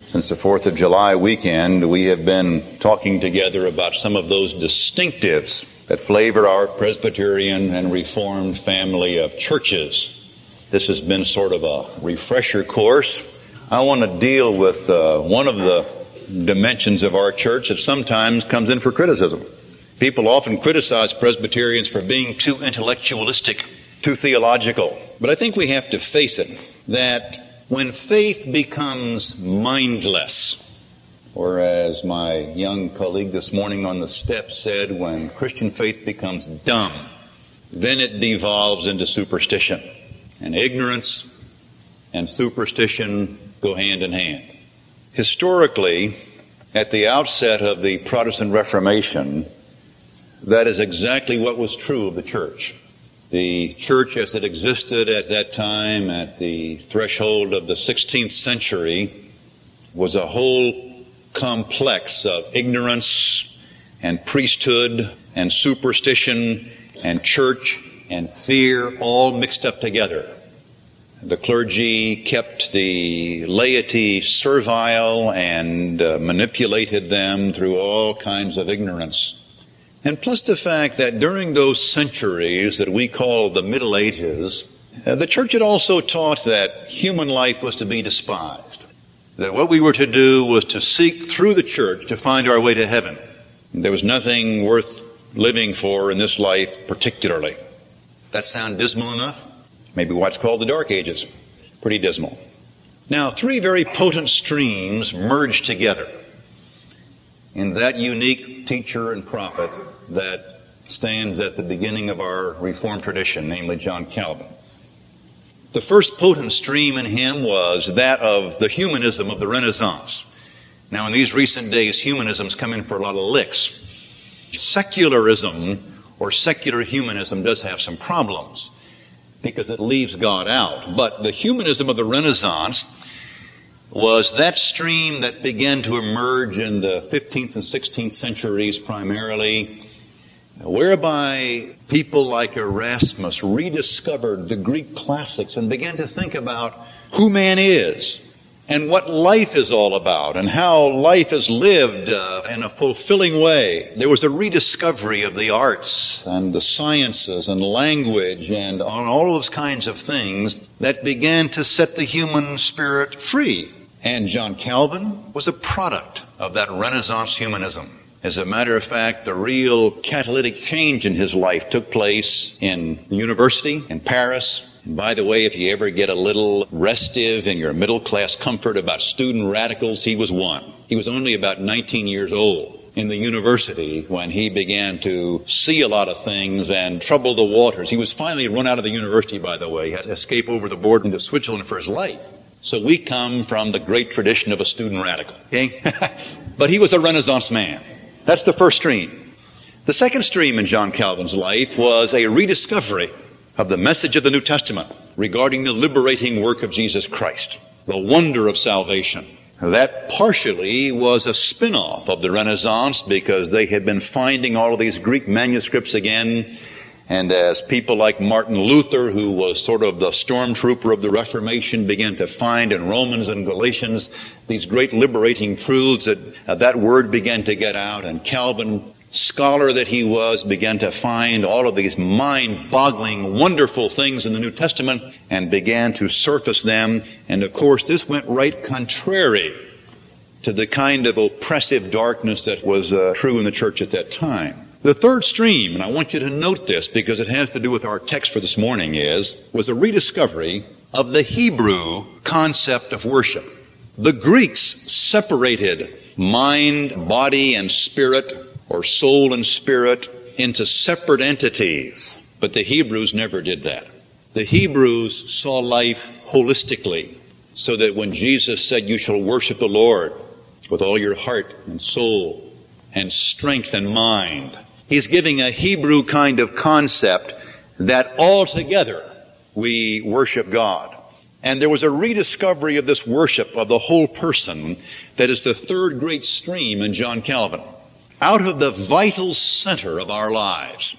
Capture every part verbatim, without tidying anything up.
Since the fourth of July weekend, we have been talking together about some of those distinctives that flavor our Presbyterian and Reformed family of churches. This has been sort of a refresher course. I want to deal with uh, one of the dimensions of our church that sometimes comes in for criticism. People often criticize Presbyterians for being too intellectualistic, too theological. But I think we have to face it, that when faith becomes mindless, or as my young colleague this morning on the steps said, when Christian faith becomes dumb, then it devolves into superstition. And ignorance and superstition go hand in hand. Historically, at the outset of the Protestant Reformation, that is exactly what was true of the church. The church as it existed at that time, at the threshold of the sixteenth century, was a whole complex of ignorance and priesthood and superstition and church and fear all mixed up together. The clergy kept the laity servile and uh, manipulated them through all kinds of ignorance. And plus the fact that during those centuries that we call the Middle Ages, uh, the church had also taught that human life was to be despised. That what we were to do was to seek through the church to find our way to heaven. There was nothing worth living for in this life particularly. That sound dismal enough? Maybe what's called the Dark Ages. Pretty dismal. Now, three very potent streams merged together in that unique teacher and prophet that stands at the beginning of our Reformed tradition, namely John Calvin. The first potent stream in him was that of the humanism of the Renaissance. Now, in these recent days, humanism's come in for a lot of licks. Secularism or secular humanism does have some problems because it leaves God out. But the humanism of the Renaissance was that stream that began to emerge in the fifteenth and sixteenth centuries primarily, whereby people like Erasmus rediscovered the Greek classics and began to think about who man is and what life is all about and how life is lived uh, in a fulfilling way. There was a rediscovery of the arts and the sciences and language and on all those kinds of things that began to set the human spirit free. And John Calvin was a product of that Renaissance humanism. As a matter of fact, the real catalytic change in his life took place in the university in Paris. And by the way, if you ever get a little restive in your middle-class comfort about student radicals, he was one. He was only about nineteen years old in the university when he began to see a lot of things and trouble the waters. He was finally run out of the university, by the way. He had to escape over the border into Switzerland for his life. So we come from the great tradition of a student radical, okay? But he was a Renaissance man. That's the first stream. The second stream in John Calvin's life was a rediscovery of the message of the New Testament regarding the liberating work of Jesus Christ, the wonder of salvation. That partially was a spin-off of the Renaissance because they had been finding all of these Greek manuscripts again. And as people like Martin Luther, who was sort of the stormtrooper of the Reformation, began to find in Romans and Galatians these great liberating truths, that uh, that word began to get out. And Calvin, scholar that he was, began to find all of these mind-boggling, wonderful things in the New Testament and began to surface them. And of course, this went right contrary to the kind of oppressive darkness that was uh, true in the church at that time. The third stream, and I want you to note this because it has to do with our text for this morning, is, was a rediscovery of the Hebrew concept of worship. The Greeks separated mind, body, and spirit, or soul and spirit, into separate entities. But the Hebrews never did that. The Hebrews saw life holistically, so that when Jesus said, "You shall worship the Lord with all your heart and soul and strength and mind," he's giving a Hebrew kind of concept that altogether we worship God. And there was a rediscovery of this worship of the whole person that is the third great stream in John Calvin. Out of the vital center of our lives,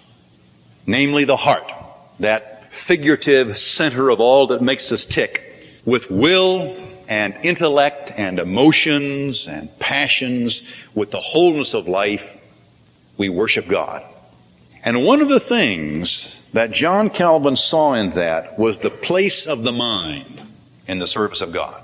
namely the heart, that figurative center of all that makes us tick, with will and intellect and emotions and passions, with the wholeness of life, we worship God. And one of the things that John Calvin saw in that was the place of the mind in the service of God.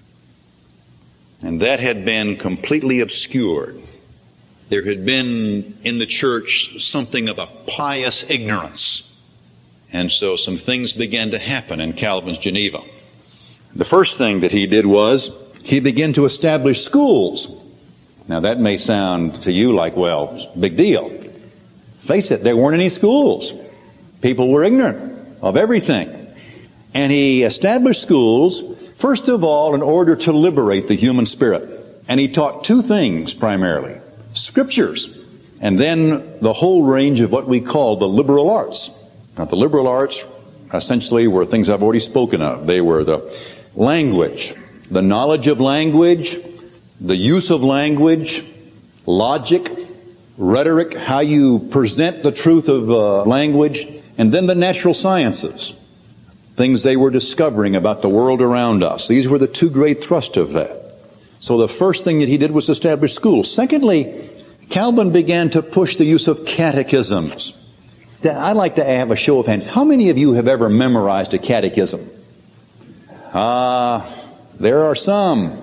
And that had been completely obscured. There had been in the church something of a pious ignorance. And so some things began to happen in Calvin's Geneva. The first thing that he did was he began to establish schools. Now that may sound to you like, well, big deal. Face it, there weren't any schools. People were ignorant of everything. And he established schools, first of all, in order to liberate the human spirit. And he taught two things primarily. Scriptures, and then the whole range of what we call the liberal arts. Now, the liberal arts essentially were things I've already spoken of. They were the language, the knowledge of language, the use of language, logic, rhetoric, how you present the truth of uh, language, and then the natural sciences, things they were discovering about the world around us. These were the two great thrusts of that. So the first thing that he did was establish schools. Secondly, Calvin began to push the use of catechisms. I'd like to have a show of hands. How many of you have ever memorized a catechism? Ah, uh, there are some.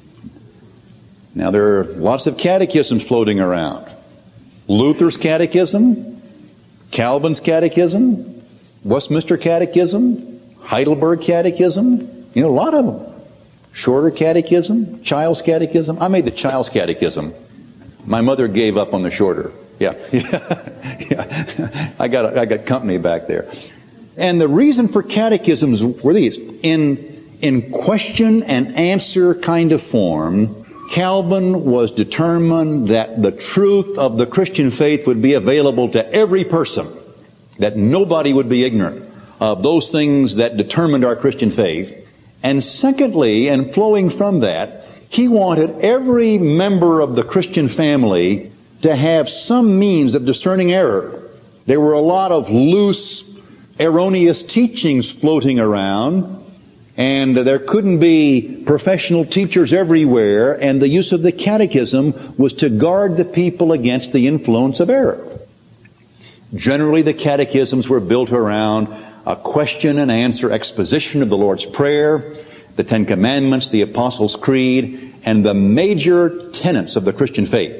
Now there are lots of catechisms floating around. Luther's catechism, Calvin's catechism, Westminster catechism, Heidelberg catechism, you know, a lot of them. Shorter catechism, Child's catechism. I made the Child's catechism. My mother gave up on the shorter. Yeah, yeah, yeah. I got I got company back there. And the reason for catechisms were these: in in question and answer kind of form, Calvin was determined that the truth of the Christian faith would be available to every person, that nobody would be ignorant of those things that determined our Christian faith. And secondly, and flowing from that, he wanted every member of the Christian family to have some means of discerning error. There were a lot of loose, erroneous teachings floating around, and there couldn't be professional teachers everywhere, and the use of the catechism was to guard the people against the influence of error. Generally, the catechisms were built around a question and answer exposition of the Lord's Prayer, the Ten Commandments, the Apostles' Creed, and the major tenets of the Christian faith.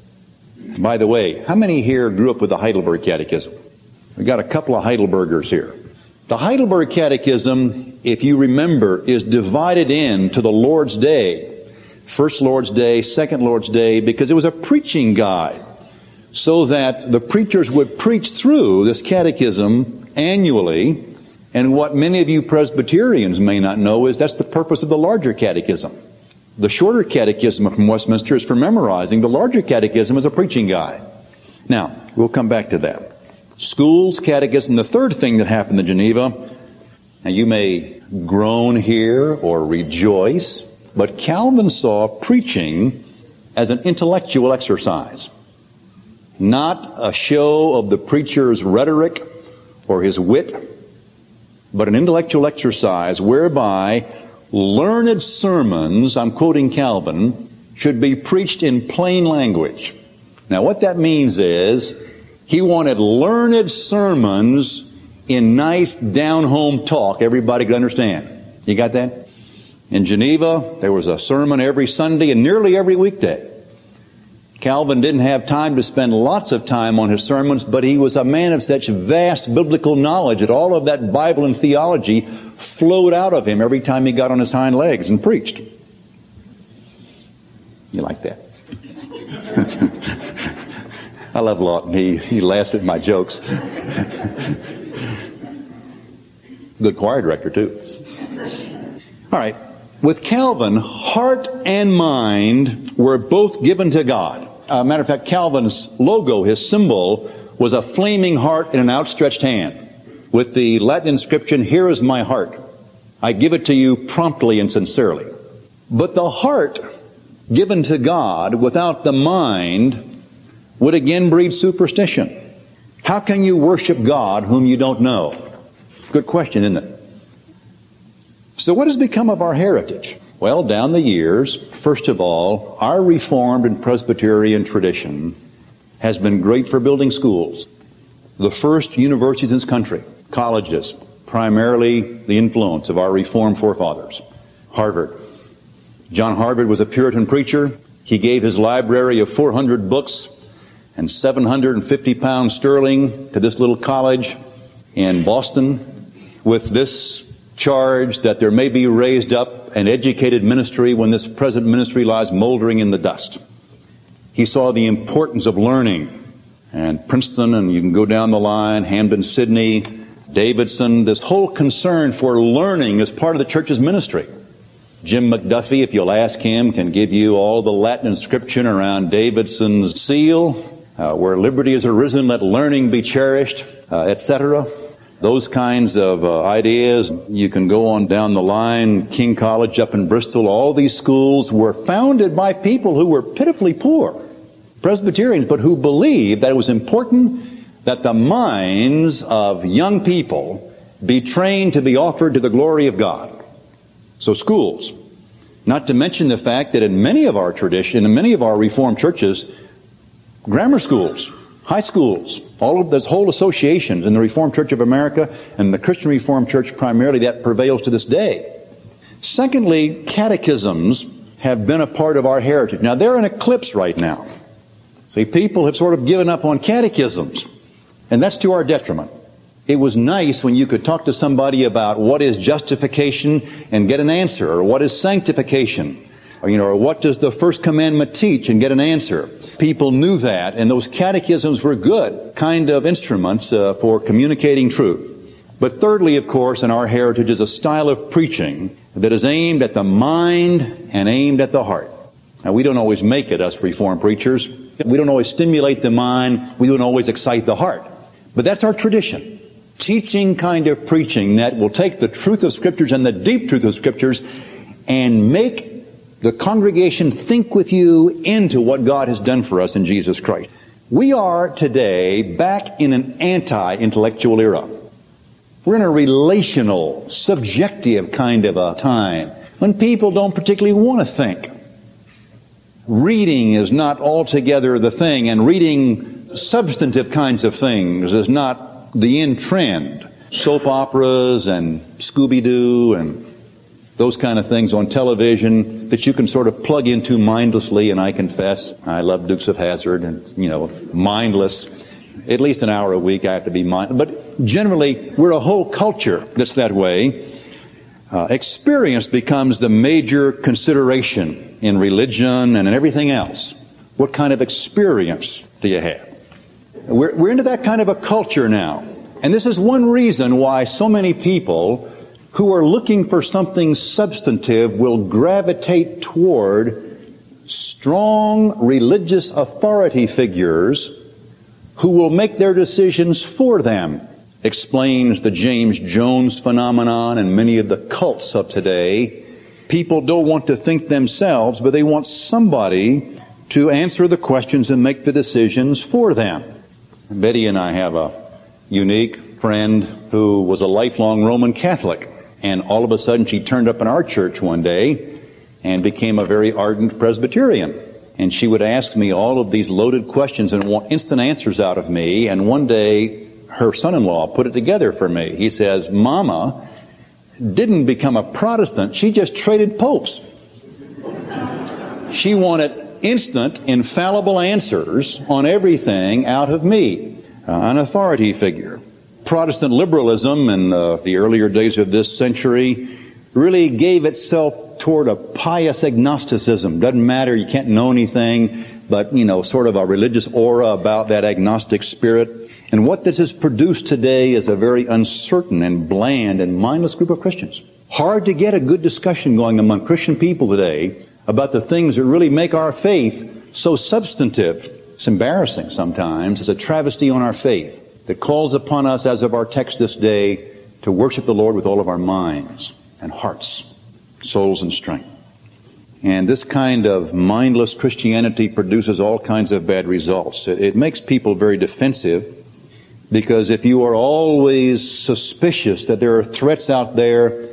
By the way, how many here grew up with the Heidelberg Catechism? We've got a couple of Heidelbergers here. The Heidelberg Catechism, if you remember, is divided into the Lord's Day. First Lord's Day, second Lord's Day, because it was a preaching guide, so that the preachers would preach through this catechism annually. And what many of you Presbyterians may not know is that's the purpose of the larger catechism. The shorter catechism from Westminster is for memorizing. The larger catechism is a preaching guide. Now, we'll come back to that. Schools, catechism. The third thing that happened in Geneva, and you may groan here or rejoice, but Calvin saw preaching as an intellectual exercise. Not a show of the preacher's rhetoric or his wit, but an intellectual exercise whereby learned sermons, I'm quoting Calvin, should be preached in plain language. Now what that means is he wanted learned sermons in nice down-home talk everybody could understand. You got that? In Geneva, there was a sermon every Sunday and nearly every weekday. Calvin didn't have time to spend lots of time on his sermons, but he was a man of such vast biblical knowledge that all of that Bible and theology flowed out of him every time he got on his hind legs and preached. You like that? I love Lawton. He, he laughs at my jokes. Good choir director, too. All right. With Calvin, heart and mind were both given to God. Uh, matter of fact, Calvin's logo, his symbol, was a flaming heart in an outstretched hand, with the Latin inscription, "Here is my heart. I give it to you promptly and sincerely." But the heart given to God without the mind would again breed superstition. How can you worship God whom you don't know? Good question, isn't it? So what has become of our heritage? Well, down the years, first of all, our Reformed and Presbyterian tradition has been great for building schools. The first universities in this country, colleges, primarily the influence of our Reformed forefathers. Harvard. John Harvard was a Puritan preacher. He gave his library of four hundred books and seven hundred fifty pounds sterling to this little college in Boston with this charge that there may be raised up an educated ministry when this present ministry lies moldering in the dust. He saw the importance of learning. And Princeton, and you can go down the line, Hampden, Sydney, Davidson, this whole concern for learning is part of the church's ministry. Jim McDuffie, if you'll ask him, can give you all the Latin inscription around Davidson's seal, uh, where liberty is arisen, let learning be cherished, uh, et cetera. Those kinds of uh, ideas. You can go on down the line, King College up in Bristol. All these schools were founded by people who were pitifully poor, Presbyterians, but who believed that it was important that the minds of young people be trained to be offered to the glory of God. So schools. Not to mention the fact that in many of our tradition, in many of our Reformed churches, grammar schools, high schools, all of those whole associations in the Reformed Church of America and the Christian Reformed Church primarily, that prevails to this day. Secondly, catechisms have been a part of our heritage. Now they're in eclipse right now. See, people have sort of given up on catechisms, and that's to our detriment. It was nice when you could talk to somebody about what is justification and get an answer, or what is sanctification, or, you know, or what does the first commandment teach and get an answer. People knew that, and those catechisms were good kind of instruments uh, for communicating truth. But thirdly, of course, in our heritage is a style of preaching that is aimed at the mind and aimed at the heart. Now, we don't always make it, us Reformed preachers. We don't always stimulate the mind. We don't always excite the heart. But that's our tradition. Teaching kind of preaching that will take the truth of Scriptures and the deep truth of Scriptures and make the congregation think with you into what God has done for us in Jesus Christ. We are today back in an anti-intellectual era. We're in a relational, subjective kind of a time when people don't particularly want to think. Reading is not altogether the thing, and reading substantive kinds of things is not the in trend. Soap operas and Scooby-Doo and those kind of things on television that you can sort of plug into mindlessly, and I confess, I love Dukes of Hazzard and, you know, mindless. At least an hour a week I have to be mindless. But generally, we're a whole culture that's that way. Uh, experience becomes the major consideration in religion and in everything else. What kind of experience do you have? We're, we're into that kind of a culture now. And this is one reason why so many people who are looking for something substantive will gravitate toward strong religious authority figures who will make their decisions for them. Explains the James Jones phenomenon and many of the cults of today. People don't want to think themselves, but they want somebody to answer the questions and make the decisions for them. Betty and I have a unique friend who was a lifelong Roman Catholic, and all of a sudden she turned up in our church one day and became a very ardent Presbyterian. And she would ask me all of these loaded questions and want instant answers out of me. And one day her son-in-law put it together for me. He says, Mama didn't become a Protestant. She just traded popes. She wanted instant, infallible answers on everything out of me, uh, an authority figure. Protestant liberalism in uh, the earlier days of this century really gave itself toward a pious agnosticism. Doesn't matter, you can't know anything, but, you know, sort of a religious aura about that agnostic spirit. And what this has produced today is a very uncertain and bland and mindless group of Christians. Hard to get a good discussion going among Christian people today about the things that really make our faith so substantive. It's embarrassing sometimes. It's a travesty on our faith that calls upon us, as of our text this day, to worship the Lord with all of our minds and hearts, souls and strength. And this kind of mindless Christianity produces all kinds of bad results. It, it makes people very defensive. Because if you are always suspicious that there are threats out there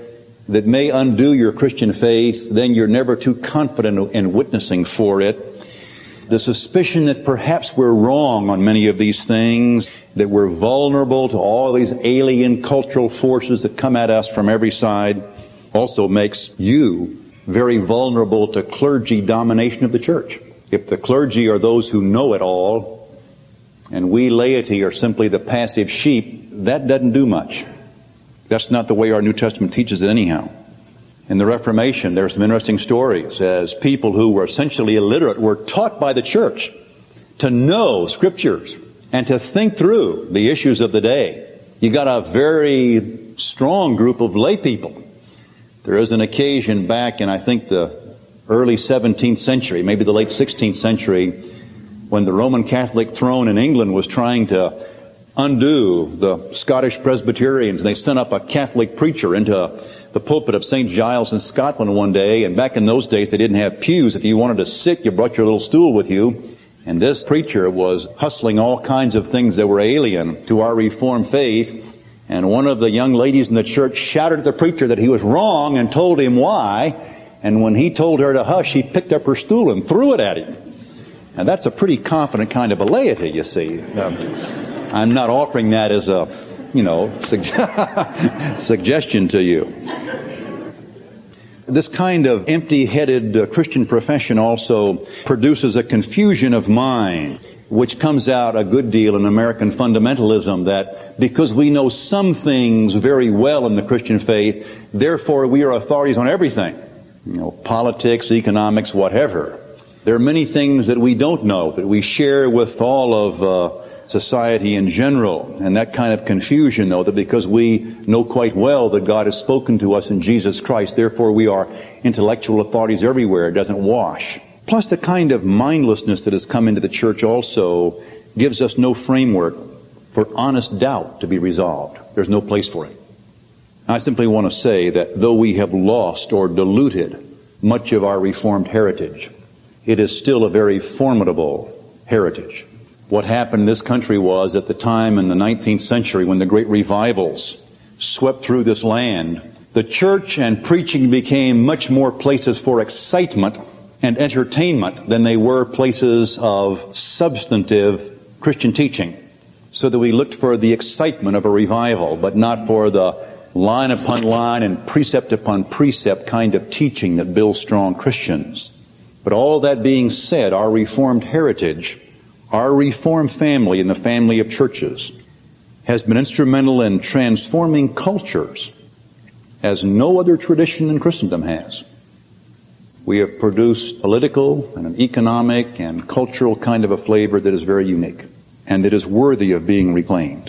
that may undo your Christian faith, then you're never too confident in witnessing for it. The suspicion that perhaps we're wrong on many of these things, that we're vulnerable to all these alien cultural forces that come at us from every side, also makes you very vulnerable to clergy domination of the church. If the clergy are those who know it all, and we laity are simply the passive sheep, that doesn't do much. That's not the way our New Testament teaches it anyhow. In the Reformation, there are some interesting stories as people who were essentially illiterate were taught by the church to know Scriptures and to think through the issues of the day. You got a very strong group of lay people. There is an occasion back in, I think, the early seventeenth century, maybe the late sixteenth century, when the Roman Catholic throne in England was trying to undo the Scottish Presbyterians. They sent up a Catholic preacher into the pulpit of Saint Giles in Scotland one day, and back in those days they didn't have pews. If you wanted to sit, you brought your little stool with you. And this preacher was hustling all kinds of things that were alien to our Reformed faith. And one of the young ladies in the church shouted at the preacher that he was wrong and told him why. And when he told her to hush, she picked up her stool and threw it at him. And that's a pretty confident kind of a laity, you see. Um, I'm not offering that as a, you know, sug- suggestion to you. This kind of empty-headed uh, Christian profession also produces a confusion of mind, which comes out a good deal in American fundamentalism, that because we know some things very well in the Christian faith, therefore we are authorities on everything. You know, politics, economics, whatever. There are many things that we don't know, that we share with all of uh, society in general. And that kind of confusion, though, that because we know quite well that God has spoken to us in Jesus Christ, therefore we are intellectual authorities everywhere, doesn't wash. Plus the kind of mindlessness that has come into the church also gives us no framework for honest doubt to be resolved. There's no place for it. I simply want to say that though we have lost or diluted much of our Reformed heritage, it is still a very formidable heritage. What happened in this country was, at the time in the nineteenth century when the great revivals swept through this land, the church and preaching became much more places for excitement and entertainment than they were places of substantive Christian teaching. So that we looked for the excitement of a revival, but not for the line upon line and precept upon precept kind of teaching that builds strong Christians. But all that being said, our Reformed heritage, our Reformed family and the family of churches has been instrumental in transforming cultures as no other tradition in Christendom has. We have produced political and an economic and cultural kind of a flavor that is very unique and that is worthy of being reclaimed.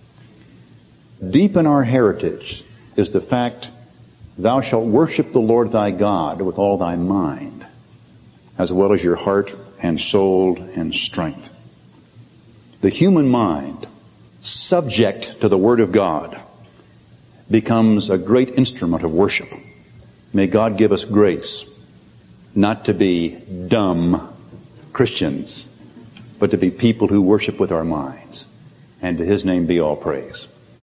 Deep in our heritage is the fact, thou shalt worship the Lord thy God with all thy mind, as well as your heart and soul and strength. The human mind, subject to the Word of God, becomes a great instrument of worship. May God give us grace not to be dumb Christians, but to be people who worship with our minds. And to His name be all praise.